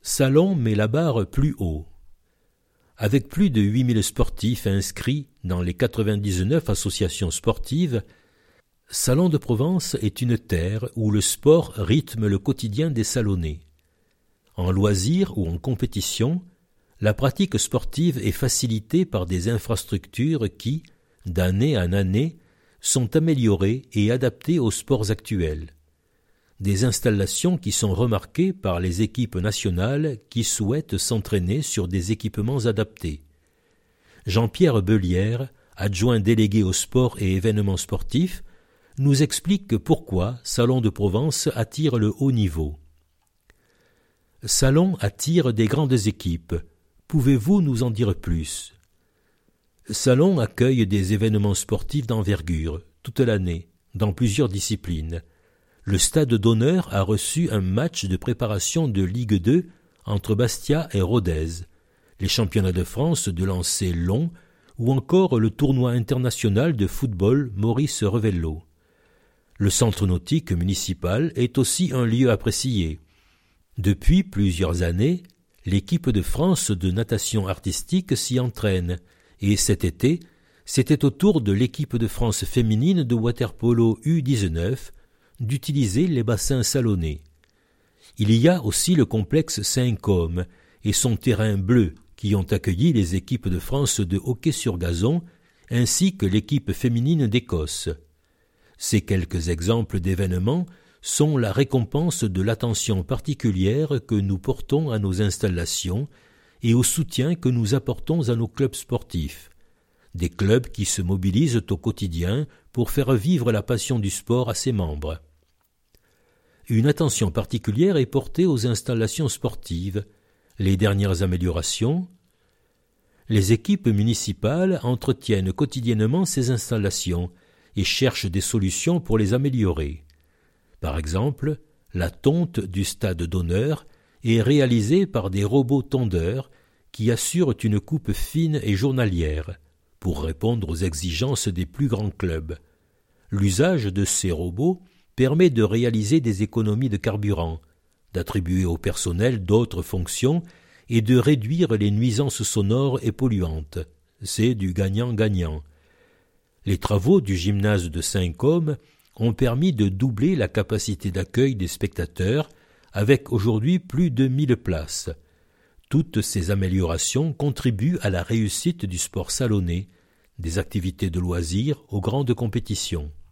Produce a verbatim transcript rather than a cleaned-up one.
Salon met la barre plus haut. Avec plus de huit mille sportifs inscrits dans les quatre-vingt-dix-neuf associations sportives, Salon de Provence est une terre où le sport rythme le quotidien des Salonnais. En loisir ou en compétition, la pratique sportive est facilitée par des infrastructures qui, d'année en année, sont améliorées et adaptées aux sports actuels. Des installations qui sont remarquées par les équipes nationales qui souhaitent s'entraîner sur des équipements adaptés. Jean-Pierre Bellière, adjoint délégué au sport et événements sportifs, nous explique pourquoi Salon de Provence attire le haut niveau. Salon attire des grandes équipes. Pouvez-vous nous en dire plus? Salon accueille des événements sportifs d'envergure, toute l'année, dans plusieurs disciplines. Le Stade d'Honneur a reçu un match de préparation de Ligue deux entre Bastia et Rodez, les championnats de France de lancer long ou encore le tournoi international de football Maurice Revello. Le centre nautique municipal est aussi un lieu apprécié. Depuis plusieurs années, l'équipe de France de natation artistique s'y entraîne et cet été, c'était au tour de l'équipe de France féminine de water-polo U dix-neuf d'utiliser les bassins salonnais. Il y a aussi le complexe Saint-Côme et son terrain bleu qui ont accueilli les équipes de France de hockey sur gazon ainsi que l'équipe féminine d'Écosse. Ces quelques exemples d'événements sont la récompense de l'attention particulière que nous portons à nos installations et au soutien que nous apportons à nos clubs sportifs. Des clubs qui se mobilisent au quotidien pour faire vivre la passion du sport à ses membres. Une attention particulière est portée aux installations sportives, les dernières améliorations. Les équipes municipales entretiennent quotidiennement ces installations et cherchent des solutions pour les améliorer. Par exemple, la tonte du Stade d'Honneur est réalisée par des robots tondeurs qui assurent une coupe fine et journalière, pour répondre aux exigences des plus grands clubs. L'usage de ces robots permet de réaliser des économies de carburant, d'attribuer au personnel d'autres fonctions et de réduire les nuisances sonores et polluantes. C'est du gagnant-gagnant. Les travaux du gymnase de Saint-Côme ont permis de doubler la capacité d'accueil des spectateurs avec aujourd'hui plus de mille places. Toutes ces améliorations contribuent à la réussite du sport salonnais, des activités de loisirs aux grandes compétitions.